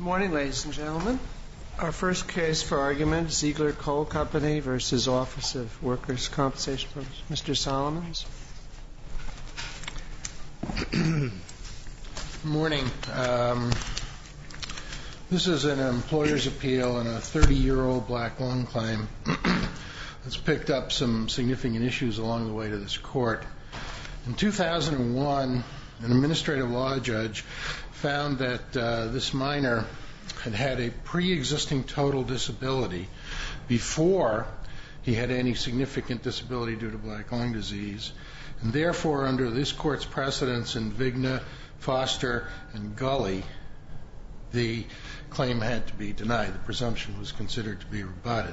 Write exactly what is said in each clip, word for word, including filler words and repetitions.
Good morning, ladies and gentlemen. Our first case for argument, Ziegler Coal Company versus Office of Workers' Compensation. Mister Solomons. Good morning. Um, this is an employer's appeal on a thirty-year-old black lung claim that's picked up some significant issues along the way to this court. In two thousand one, an administrative law judge found that uh, this minor had had a pre-existing total disability before he had any significant disability due to black lung disease, and therefore, under this court's precedents in Vigna, Foster, and Gully, the claim had to be denied. The presumption was considered to be rebutted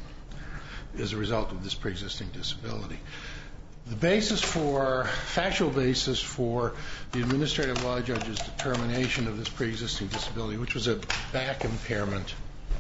as a result of this pre-existing disability. The basis for, factual basis for the administrative law judge's determination of this pre-existing disability, which was a back impairment,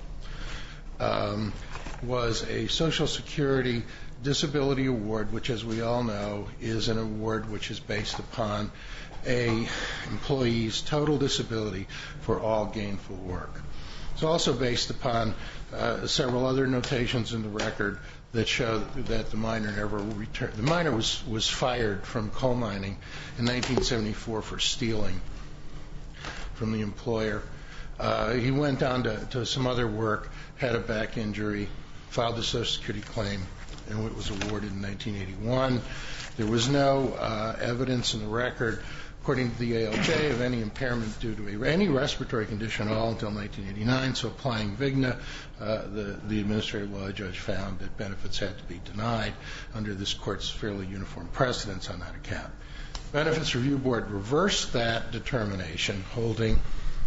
um, was a Social Security Disability Award, which, as we all know, is an award which is based upon a employee's total disability for all gainful work. It's also based upon uh, several other notations in the record that show that the minor never returned. The minor was, was fired from coal mining in nineteen seventy-four for stealing from the employer. Uh, he went on to, to some other work, had a back injury, filed a Social Security claim, and it was awarded in nineteen eighty-one. There was no uh, evidence in the record, according to the A L J, of any impairment due to a, any respiratory condition at all until nineteen eighty-nine. So applying Vigna, uh, the, the administrative law judge found that benefits had to be denied under this court's fairly uniform precedents on that account. Benefits Review Board reversed that determination, holding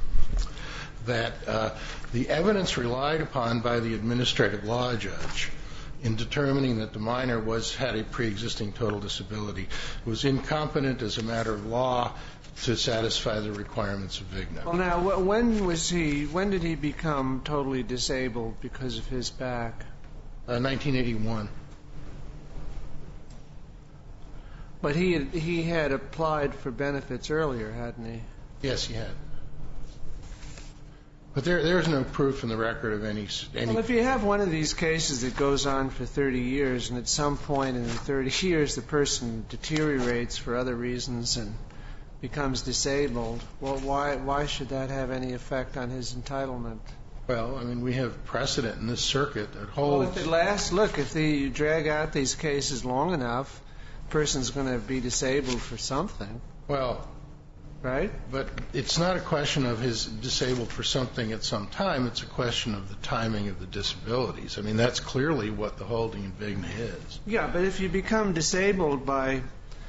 that uh, the evidence relied upon by the administrative law judge in determining that the minor was had a pre-existing total disability was incompetent as a matter of law to satisfy the requirements of Vigna. Well, now, when was he? When did he become totally disabled because of his back? Uh, nineteen eighty-one. But he had, he had applied for benefits earlier, hadn't he? Yes, he had. But there, there's no proof in the record of any, any... Well, if you have one of these cases that goes on for thirty years, and at some point in the thirty years the person deteriorates for other reasons and becomes disabled, well, why why should that have any effect on his entitlement? Well, I mean, we have precedent in this circuit that holds... Well, if it lasts, look, if the, you drag out these cases long enough, the person's going to be disabled for something. Well... Right? But it's not a question of his disabled for something at some time. It's a question of the timing of the disabilities. I mean, that's clearly what the holding in Vigna is. Yeah, but if you become disabled by...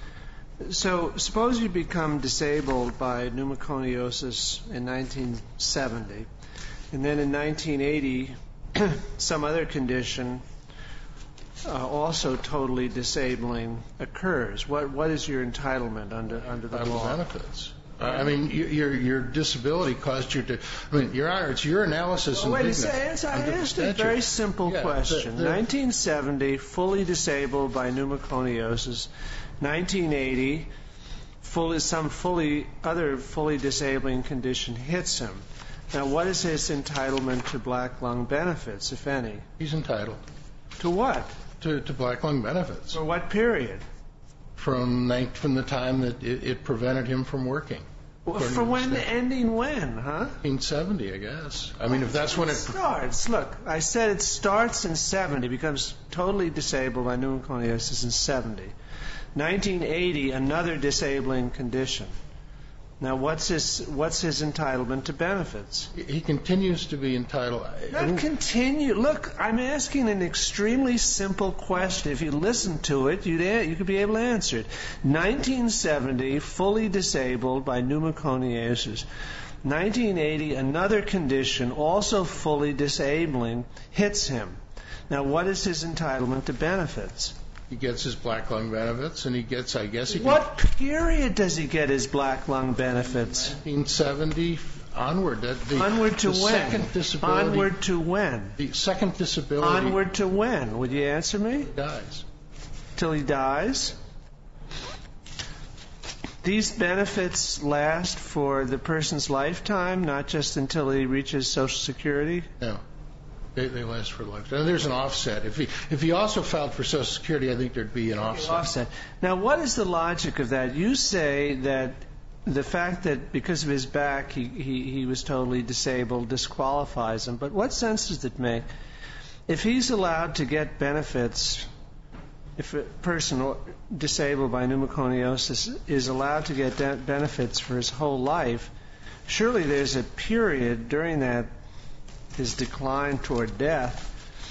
So suppose you become disabled by pneumoconiosis in nineteen seventy, and then in nineteen eighty, some other condition uh, also totally disabling occurs. What What is your entitlement under, under the law? Benefits. I mean, your your disability caused you to. I mean, Your Honor, it's your analysis. Well, wait a second. I asked a very simple yeah, question. The, the, nineteen seventy, fully disabled by pneumoconiosis. nineteen eighty, fully some fully other fully disabling condition hits him. Now, what is his entitlement to black lung benefits, if any? He's entitled. To what? To to black lung benefits. For what period? From night, from the time that it, it prevented him from working. Well, for when? Ending when, huh? nineteen seventy, I guess. I mean, if that's when it starts. Look, I said it starts in seventy, becomes totally disabled by pneumoconiosis in seventy. nineteen eighty, another disabling condition. Now, what's his what's his entitlement to benefits? He continues to be entitled. Not continue. Look, I'm asking an extremely simple question. If you listen to it, you'd you could be able to answer it. nineteen seventy, fully disabled by pneumoconiosis. nineteen eighty, another condition, also fully disabling, hits him. Now, what is his entitlement to benefits? He gets his black lung benefits, and he gets, I guess he What period does he get his black lung benefits? nineteen seventy onward. The, the, onward to the when? Second disability. Onward to when? The second disability. Onward to when? Would you answer me? He dies. Till he dies? these benefits last for the person's lifetime, not just until he reaches Social Security? No. They, they last for a lifetime. There's an offset. If he if he also filed for Social Security, I think there'd be an offset. Offset. Now, what is the logic of that? You say that the fact that because of his back he, he, he was totally disabled disqualifies him, but what sense does it make? If he's allowed to get benefits, if a person disabled by pneumoconiosis is allowed to get de- benefits for his whole life, surely there's a period during that his decline toward death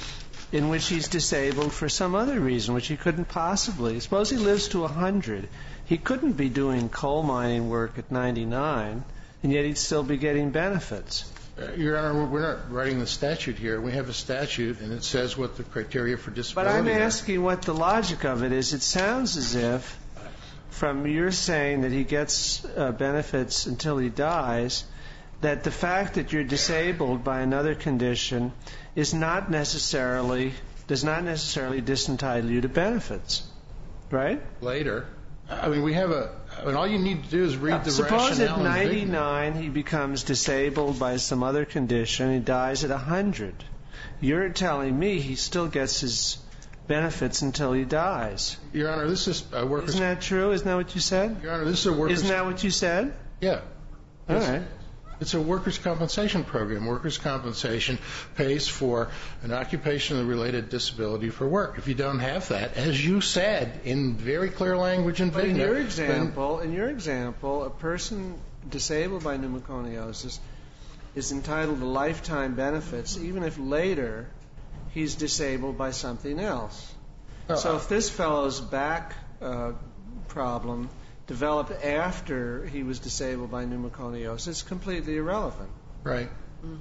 in which he's disabled for some other reason, which he couldn't possibly. Suppose he lives to one hundred. He couldn't be doing coal mining work at ninety-nine, and yet he'd still be getting benefits. Uh, Your Honor, we're not writing the statute here. We have a statute, and it says what the criteria for disability are. But I'm asking what the logic of it is. It sounds as if, from your saying that he gets uh, benefits until he dies, that the fact that you're disabled by another condition is not necessarily, does not necessarily disentitle you to benefits, right? Later. I mean, we have a, I mean, all you need to do is read the Suppose rationale. at ninety-nine he becomes disabled by some other condition, he dies at one hundred. You're telling me he still gets his benefits until he dies. Your Honor, this is a workers... Isn't that true? Isn't that what you said? Your Honor, this is a workers... Isn't that what you said? Yeah. All It's, right. it's a workers' compensation program. Workers' compensation pays for an occupational-related disability for work. If you don't have that, as you said in very clear language in But in Vigna, your example, in your example, a person disabled by pneumoconiosis is entitled to lifetime benefits, even if later he's disabled by something else. Uh, So if this fellow's back uh, problem developed after he was disabled by pneumoconiosis, it's completely irrelevant. Right.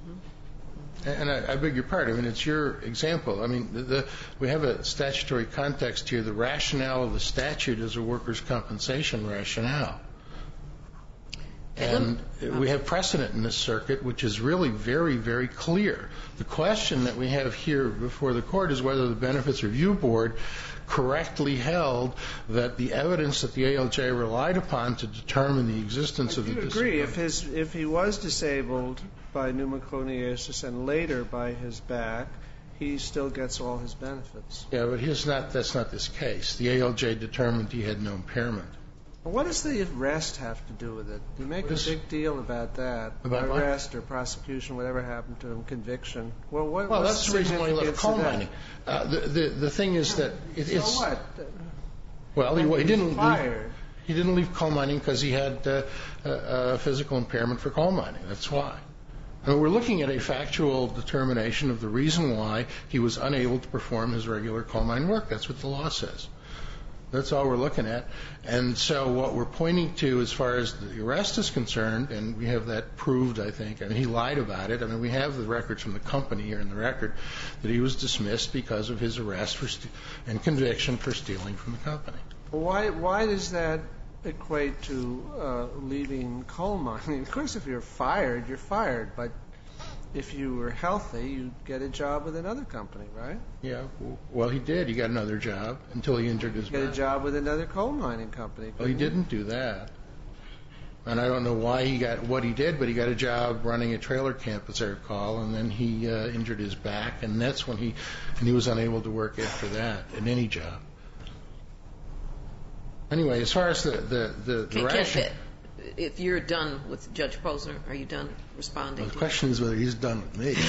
Mm-hmm. And I, I beg your pardon. I mean, it's your example. I mean, the, the, we have a statutory context here. The rationale of the statute is a workers' compensation rationale. And we have precedent in this circuit, which is really very, very clear. The question that we have here before the court is whether the Benefits Review Board correctly held that the evidence that the A L J relied upon to determine the existence I of the do disability. agree. If his if he was disabled by pneumoconiosis and later by his back, he still gets all his benefits. Yeah, but he's not. That's not this case. The A L J determined he had no impairment. What does the arrest have to do with it? You make a big deal about that. About what? Arrest or prosecution, whatever happened to him, conviction. Well, what, Well, what's that's the reason why he left significance coal of that? mining. Uh, the, the the thing is that it, So it's what? well, he, he didn't leave, Fired. he didn't leave coal mining because he had uh, a, a physical impairment for coal mining. That's why. And we're looking at a factual determination of the reason why he was unable to perform his regular coal mine work. That's what the law says. That's all we're looking at. And so what we're pointing to as far as the arrest is concerned, and we have that proved, I think, I mean, he lied about it. I mean, we have the records from the company here in the record that he was dismissed because of his arrest for st- and conviction for stealing from the company. Why, why does that equate to uh, leaving coal mining? Of course, if you're fired, you're fired. But if you were healthy, you'd get a job with another company, right? Yeah, well, he did. He got another job until he injured his back. Get a job with another coal mining company. Well, he didn't do that. And I don't know why he got what he did, but he got a job running a trailer camp, as I recall, and then he uh, injured his back, and that's when he and he was unable to work after that in any job. Anyway, as far as the the the, the Can, ration, can, if you're done with Judge Posner, are you done responding? well, the to question is whether he's done with me.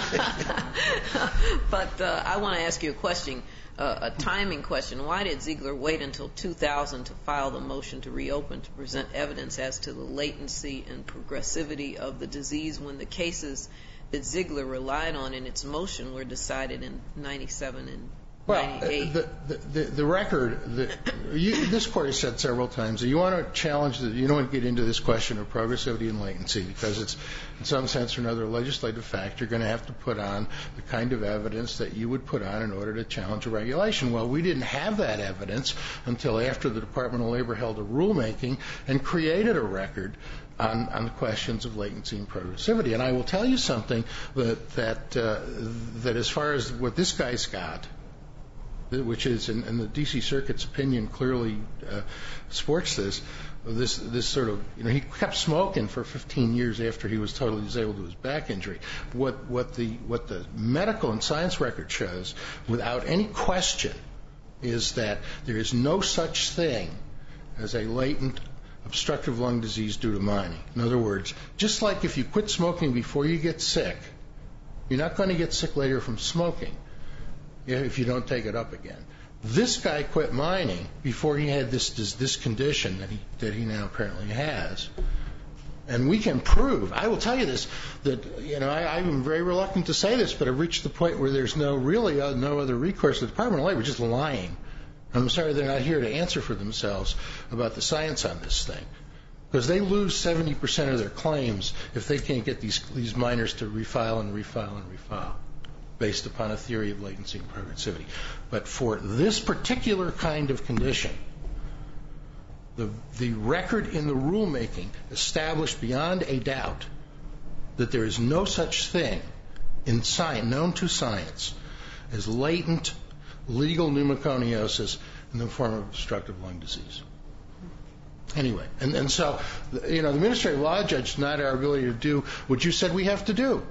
But uh, I want to ask you a question, uh, a timing question. Why did Ziegler wait until two thousand to file the motion to reopen to present evidence as to the latency and progressivity of the disease when the cases that Ziegler relied on in its motion were decided in ninety-seven and Well, ninety-eight? the, the, the record, the, you, this Court has said several times that you want to challenge, the, you don't want to get into this question of progressivity and latency because it's, in some sense or another, a legislative fact. You're going to have to put on the kind of evidence that you would put on in order to challenge a regulation. Well, we didn't have that evidence until after the Department of Labor held a rulemaking and created a record on, on the questions of latency and progressivity. And I will tell you something that, that, uh, that as far as what this guy's got, which is, and, and the D C Circuit's opinion clearly uh, supports this, this this sort of, you know, he kept smoking for fifteen years after he was totally disabled to his back injury. What what the what the medical and science record shows, without any question, is that there is no such thing as a latent obstructive lung disease due to mining. In other words, just like if you quit smoking before you get sick, you're not going to get sick later from smoking if you don't take it up again. This guy quit mining before he had this this, this condition that he that he now apparently has. And we can prove, I will tell you this, that, you know, I, I'm very reluctant to say this, but I've reached the point where there's no really uh, no other recourse. The Department of Labor is just lying. I'm sorry they're not here to answer for themselves about the science on this thing, because they lose seventy percent of their claims if they can't get these these miners to refile and refile and refile based upon a theory of latency and progressivity. But for this particular kind of condition, the the record in the rulemaking established beyond a doubt that there is no such thing in science, known to science, as latent legal pneumoconiosis in the form of obstructive lung disease. Anyway, and, and so, you know, the administrative law judge denied our ability to do what you said we have to do.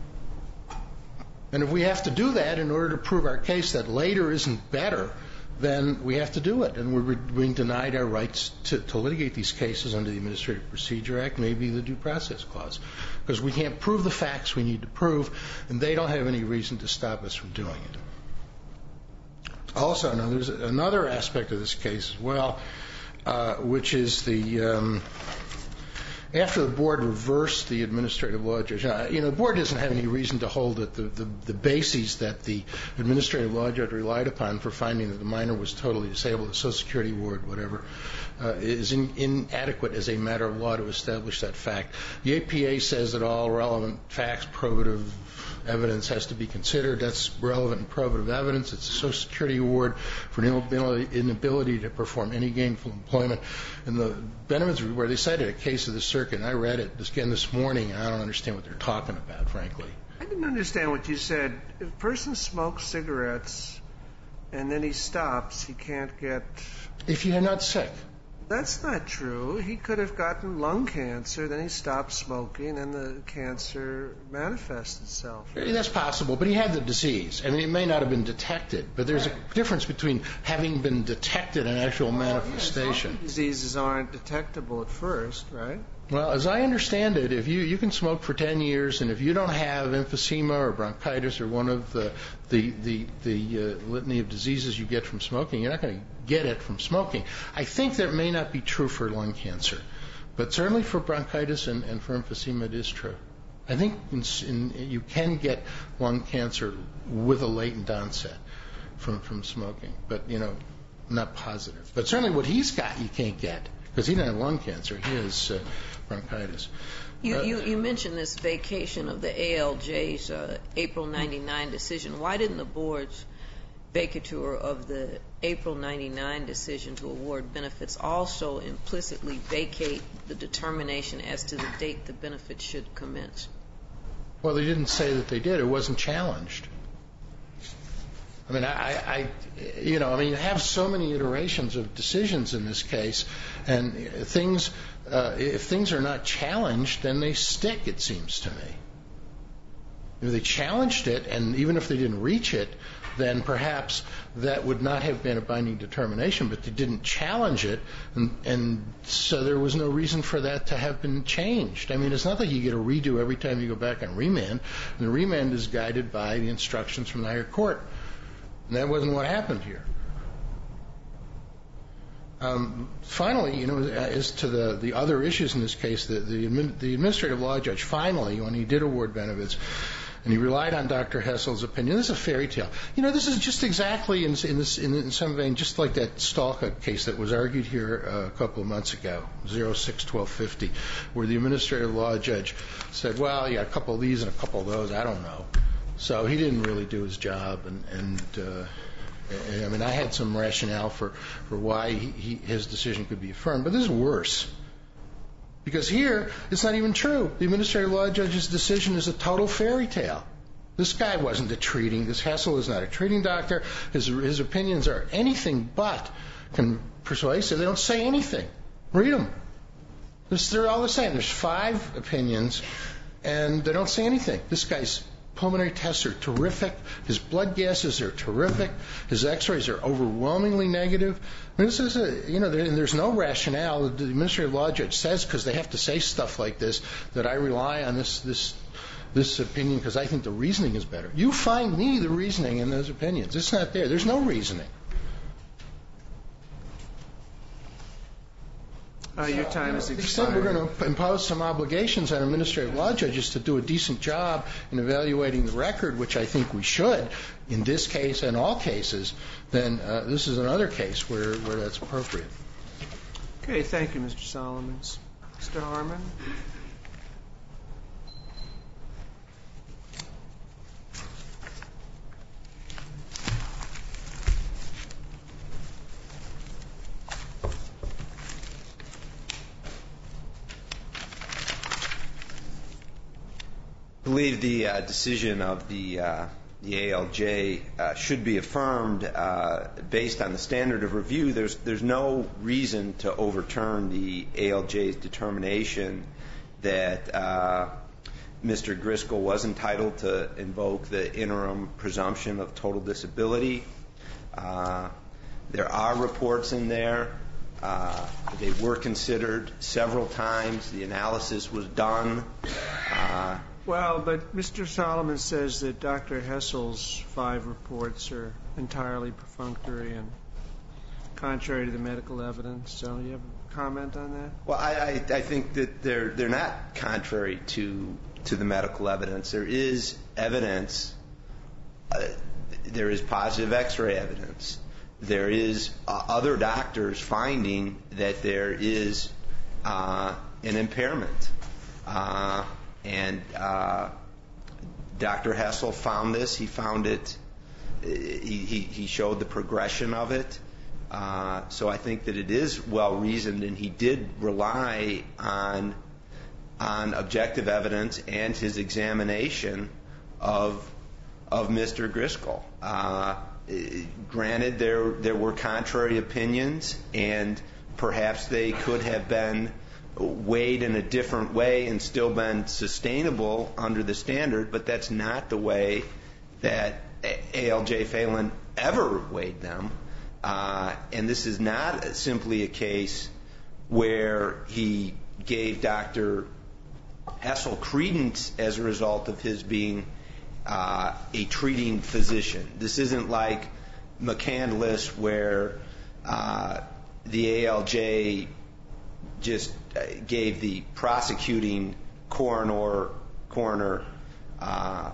And if we have to do that in order to prove our case that later isn't better, then we have to do it. And we're being denied our rights to, to litigate these cases under the Administrative Procedure Act, maybe the Due Process Clause, because we can't prove the facts we need to prove, and they don't have any reason to stop us from doing it. Also, now there's another aspect of this case as well, uh, which is the um, after the board reversed the administrative law judge. Uh, you know, the board doesn't have any reason to hold that the, the, the bases that the administrative law judge relied upon for finding that the minor was totally disabled, the Social Security Board, whatever, uh, is in, inadequate as a matter of law to establish that fact. The A P A says that all relevant facts, probative evidence has to be considered. That's relevant and probative evidence. It's a Social Security Award for an inability, inability to perform any gainful employment. And the Benjamin's where they cited a case of the circuit, and I read it again this morning, and I don't understand what they're talking about, frankly. I didn't understand what you said. If a person smokes cigarettes and then he stops, he can't get... If you're not sick. That's not true. He could have gotten lung cancer, then he stopped smoking, and the cancer manifests itself. That's possible, but he had the disease. I mean, it may not have been detected, but there's a difference between having been detected and actual manifestation. Well, diseases aren't detectable at first, right? Well, as I understand it, if you, you can smoke for ten years, and if you don't have emphysema or bronchitis or one of the the the, the uh, litany of diseases you get from smoking, you're not going to get it from smoking. I think that may not be true for lung cancer, but certainly for bronchitis and, and for emphysema it is true. I think in, in, you can get lung cancer with a latent onset from, from smoking, but, you know, not positive. But certainly what he's got you can't get, because he didn't have lung cancer. He has uh, bronchitis. You, uh, you, you mentioned this vacation of the A L J's uh, April ninety-nine decision. Why didn't the board's vacatur of the April ninety-nine decision to award benefits also implicitly vacate the determination as to the date the benefits should commence? Well, they didn't say that they did. It wasn't challenged. I mean, I, I, you know, I mean, you have so many iterations of decisions in this case, and things, uh, if things are not challenged, then they stick, it seems to me. If they challenged it, and even if they didn't reach it, then perhaps that would not have been a binding determination, but they didn't challenge it, and, and so there was no reason for that to have been changed. I mean, it's not like you get a redo every time you go back on remand. And the remand is guided by the instructions from the higher court. And that wasn't what happened here. Um, finally, you know, as to the, the other issues in this case, the, the, the administrative law judge finally, when he did award benefits, and he relied on Doctor Hessel's opinion. This is a fairy tale. You know, this is just exactly in, in, this, in, in some vein, just like that Stalka case that was argued here uh, a couple of months ago, oh six twelve fifty, where the administrative law judge said, well, yeah, a couple of these and a couple of those, I don't know. So he didn't really do his job, and, and uh, I mean, I had some rationale for, for why he, he, his decision could be affirmed, but this is worse. Because here, it's not even true. The administrative law judge's decision is a total fairy tale. This guy wasn't a treating, this Hessel is not a treating doctor. His, his opinions are anything but can, persuasive. They don't say anything. Read them. This, they're all the same. There's five opinions, and they don't say anything. This guy's pulmonary tests are terrific. His blood gases are terrific. His x-rays are overwhelmingly negative. I mean, this is a, you know, there, and there's no rationale. The administrative law judge says, because they have to say stuff like this, that I rely on this this this opinion because I think the reasoning is better. You find me the reasoning in those opinions. It's not there. There's no reasoning. Uh, your time is expired. We're going to impose some obligations on administrative law judges to do a decent job in evaluating the record, which I think we should in this case and all cases. Then uh, this is another case where, where that's appropriate. Okay, thank you, Mister Solomons. Mister Harmon? I believe the uh, decision of the uh, the A L J uh, should be affirmed uh, based on the standard of review. There's there's no reason to overturn the A L J's determination that uh, Mister Griscoll was entitled to invoke the interim presumption of total disability. Uh, there are reports in there. Uh, they were considered several times. The analysis was done. Uh, Well, but Mister Solomon says that Doctor Hessel's five reports are entirely perfunctory and contrary to the medical evidence. So you have a comment on that? Well, I, I, I think that they're they're not contrary to to the medical evidence. There is evidence. Uh, there is positive X-ray evidence. There is uh, other doctors finding that there is uh, an impairment. Uh, And uh, Doctor Hessel found this. He found it. He, he, he showed the progression of it. Uh, so I think that it is well reasoned, and he did rely on on objective evidence and his examination of of Mister Griscoll. Uh, granted, there there were contrary opinions, and perhaps they could have been weighed in a different way and still been sustainable under the standard, but that's not the way that A L J Phelan ever weighed them. Uh, and this is not simply a case where he gave Doctor Hessel credence as a result of his being uh, a treating physician. This isn't like McCandless where uh, the A L J just gave the prosecuting coroner coroner uh,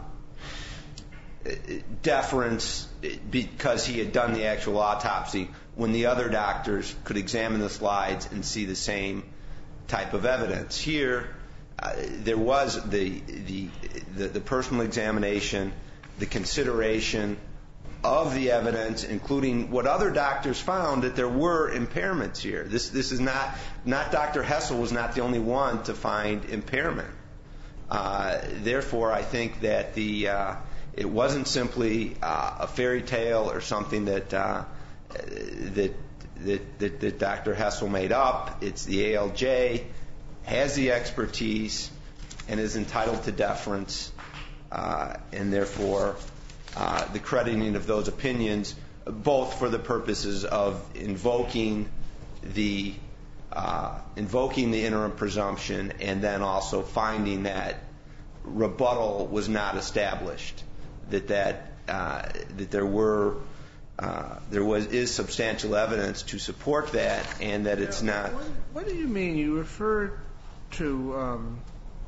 deference because he had done the actual autopsy, when the other doctors could examine the slides and see the same type of evidence. Here, uh, there was the, the the the personal examination, the consideration of the evidence, including what other doctors found, that there were impairments here. This this is not not Doctor Hessel was not the only one to find impairment. Uh, therefore, I think that the uh, it wasn't simply uh, a fairy tale or something that uh, that, that that that Doctor Hessel made up. It's the A L J has the expertise and is entitled to deference, uh, and therefore. Uh, the crediting of those opinions, both for the purposes of invoking the uh, invoking the interim presumption, and then also finding that rebuttal was not established, that that uh, that there were uh, there was is substantial evidence to support that, and that it's yeah, not. What, what do you mean? You refer to um,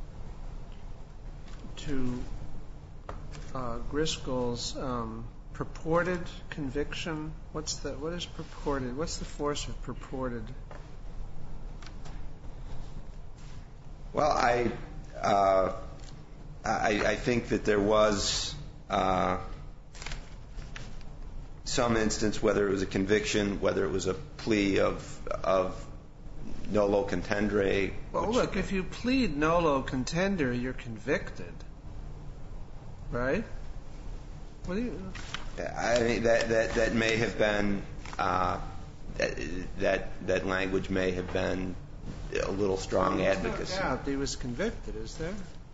to. Uh, Griscoll's um, purported conviction. What's the what is purported? What's the force of purported? Well, I uh, I, I think that there was uh, some instance, whether it was a conviction, whether it was a plea of of nolo contendere. Well, look, if you plead nolo contendere, you're convicted. Right? What do you? I mean, that that that may have been uh, that, that that language may have been a little strong advocacy. No doubt he was convicted, is there?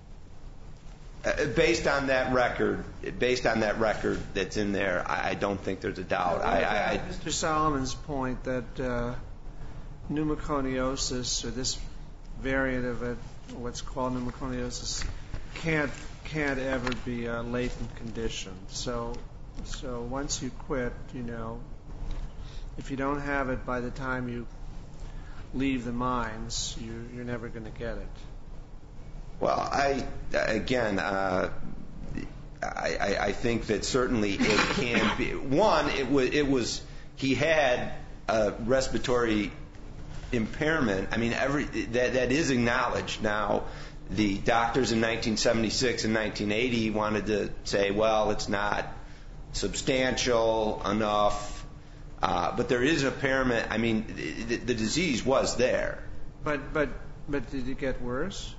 Uh, based on that record, based on that record that's in there, I, I don't think there's a doubt. Now, I, I, I, Mister Solomon's point that uh, pneumoconiosis, or this variant of it, what's called pneumoconiosis, can't can't ever be a latent condition. So, so once you quit, you know, if you don't have it by the time you leave the mines, you, you're never going to get it. Well, I again, uh, I, I, I think that certainly it can be. One, it was it was he had a respiratory impairment. I mean, every that that is acknowledged. Now, the doctors in nineteen seventy-six and nineteen eighty wanted to say, well, it's not substantial enough, uh, but there is an impairment. I mean, the, the disease was there. But but but did it get worse?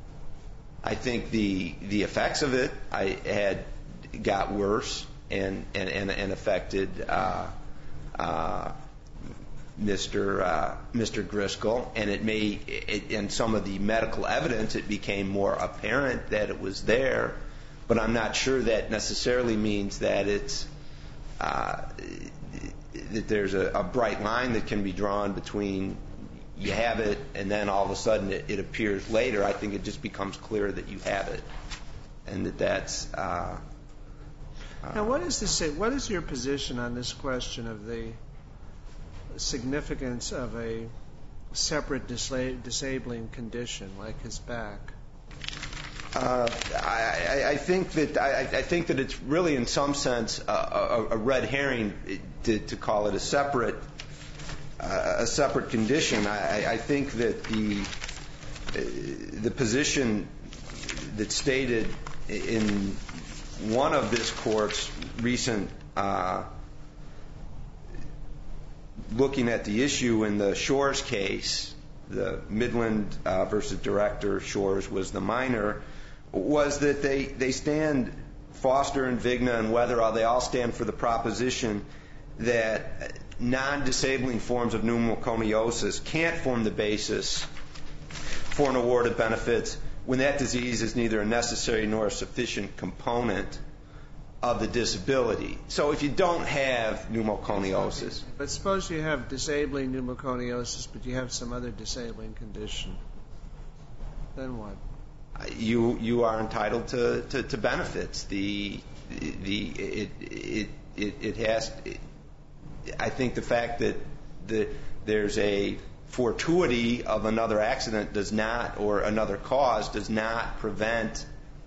I think the the effects of it I had got worse and and and, and affected uh, uh, Mister Uh, Mister Driscoll, and it may it, and some of the medical evidence it became more apparent that it was there, but I'm not sure that necessarily means that it's uh, that there's a, a bright line that can be drawn between you have it and then all of a sudden it, it appears later. I think it just becomes clear that you have it, and that that's. Uh, uh, now, what is this? What is your position on this question of the significance of a separate disla- disabling condition like his back? Uh, I, I think that I, I think that it's really, in some sense, a, a, a red herring to, to call it a separate uh, a separate condition. I, I think that the uh, the position that's stated in one of this court's recent uh, looking at the issue in the Shores case, the Midland uh, versus Director, Shores was the minor, was that they, they stand, Foster and Vigna and Weatherall, they all stand for the proposition that non-disabling forms of pneumoconiosis can't form the basis for an award of benefits when that disease is neither a necessary nor a sufficient component of the disability. So if you don't have pneumoconiosis. But suppose you have disabling pneumoconiosis, but you have some other disabling condition. Then what? You you are entitled to, to, to benefits. The the it it it, it has. It, I think the fact that the there's a fortuity of another accident does not, or another cause does not prevent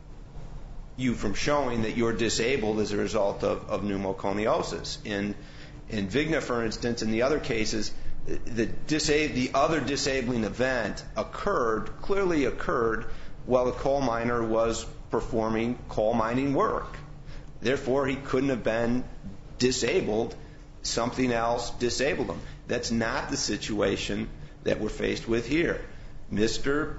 you from showing that you're disabled as a result of, of pneumoconiosis. In in Vigna, for instance, in the other cases, the disa- the other disabling event occurred, clearly occurred, while the coal miner was performing coal mining work. Therefore, he couldn't have been disabled. Something else disabled him. That's not the situation that we're faced with here. Mister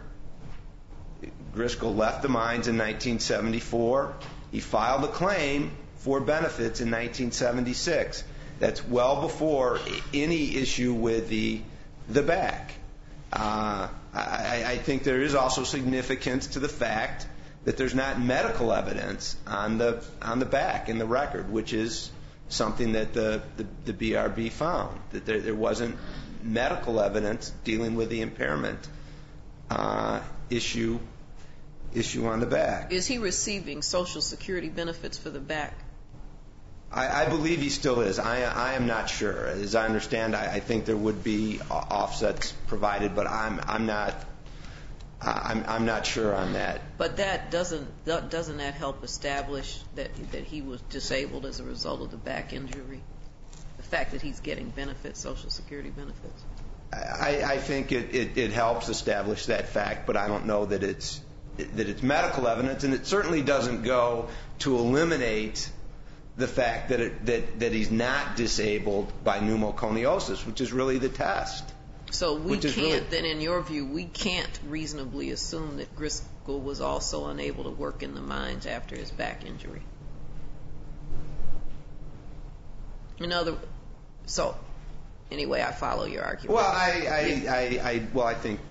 Driscoll left the mines in nineteen seventy-four. He filed a claim for benefits in nineteen seventy-six. That's well before any issue with the the back. Uh, I, I think there is also significance to the fact that there's not medical evidence on the on the back in the record, which is something that the, the, the B R B found, that there, there wasn't medical evidence dealing with the impairment uh, issue issue on the back. Is he receiving Social Security benefits for the back? I, I believe he still is. I, I am not sure. As I understand, I, I think there would be offsets provided, but I'm I'm not I'm I'm not sure on that. But that doesn't that, doesn't that help establish that that he was disabled as a result of the back injury? The fact that he's getting benefits, Social Security benefits. I, I think it, it, it helps establish that fact, but I don't know that it's that it's medical evidence, and it certainly doesn't go to eliminate the fact that it, that that he's not disabled by pneumoconiosis, which is really the test. So we can't, really, then in your view, we can't reasonably assume that Driscoll was also unable to work in the mines after his back injury. In other, so anyway, I follow your argument. Well, I, I, I, I well, I think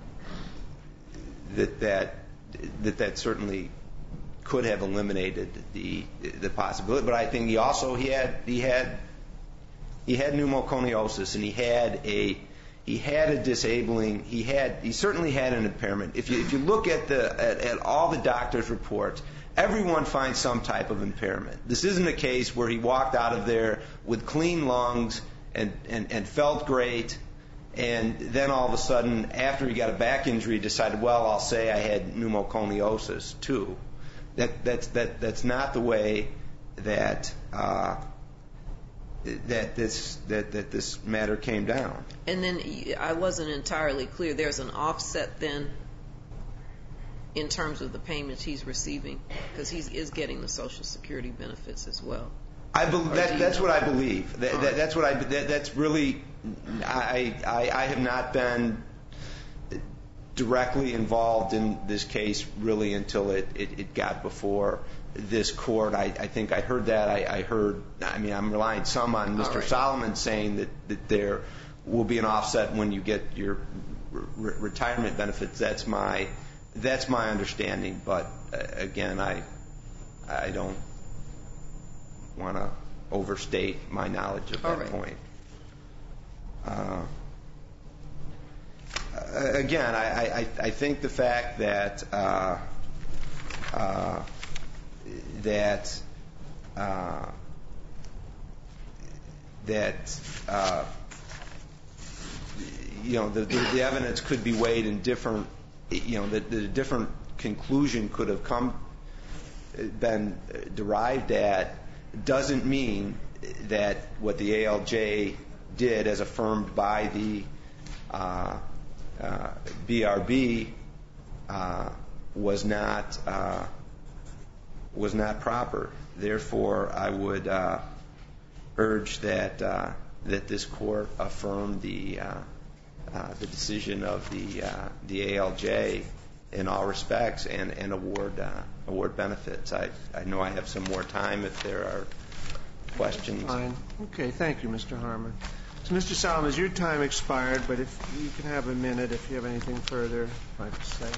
that that that that certainly could have eliminated the the possibility. But I think he also he had he had he had pneumoconiosis, and he had a he had a disabling he had he certainly had an impairment. If you if you look at the at, at all the doctors' reports, everyone finds some type of impairment. This isn't a case where he walked out of there with clean lungs and, and, and felt great, and then all of a sudden, after he got a back injury, decided, well, I'll say I had pneumoconiosis too. That, that's, that, that's not the way that, uh, that, this, that, that this matter came down. And then I wasn't entirely clear. There's an offset then in terms of the payments he's receiving, because he is getting the Social Security benefits as well. I believe that, that's what I believe. That, that, that's what I. That, that's really. I, I I have not been directly involved in this case really until it, it, it got before this court. I, I think I heard that. I, I heard. I mean, I'm relying some on Mister Right. Solomon saying that, that there will be an offset when you get your re- retirement benefits. That's my. That's my understanding, but uh, again, I I don't want to overstate my knowledge at that right. point. Uh, again, I, I, I think the fact that uh, uh, that uh, that uh, you know the, the, the evidence could be weighed in different. You know, that a different conclusion could have come, been derived at, doesn't mean that what the A L J did, as affirmed by the uh, uh, B R B, uh, was not uh, was not proper. Therefore, I would uh, urge that uh, that this court affirm the. Uh, Uh, the decision of the uh, the A L J in all respects and, and award uh, award benefits. I, I know I have some more time if there are questions. Fine. Okay, thank you, Mister Harmon. So, Mister Solomon, your time expired, but if you can have a minute if you have anything further you'd like to say.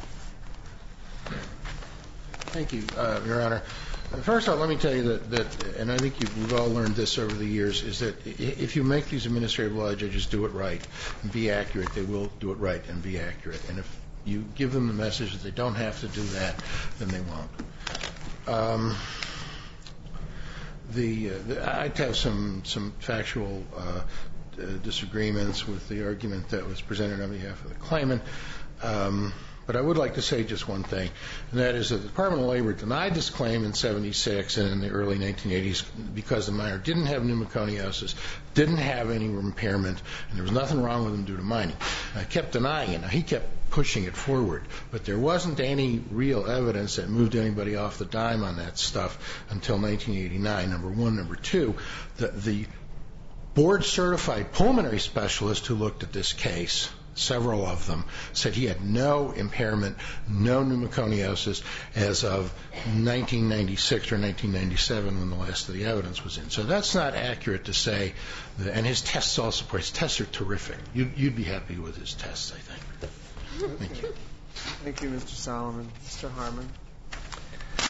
Thank you, uh, Your Honor. First off, let me tell you that, that and I think you've, we've all learned this over the years, is that if you make these administrative law judges do it right and be accurate, they will do it right and be accurate. And if you give them the message that they don't have to do that, then they won't. Um, the, uh, the I have some some factual uh, disagreements with the argument that was presented on behalf of the claimant. Um, But I would like to say just one thing, and that is that the Department of Labor denied this claim in seventy-six and in the early nineteen eighties because the miner didn't have pneumoconiosis, didn't have any impairment, and there was nothing wrong with him due to mining. I kept denying it. Now, he kept pushing it forward, but there wasn't any real evidence that moved anybody off the dime on that stuff until nineteen eighty-nine, number one. Number two, the, the board-certified pulmonary specialist who looked at this case, several of them, said he had no impairment, no pneumoconiosis as of nineteen ninety-six or nineteen ninety-seven when the last of the evidence was in. So that's not accurate to say, that, and his tests also, his tests are terrific. You'd, you'd be happy with his tests, I think. Thank you. Thank you, Mister Solomon. Mister Harmon.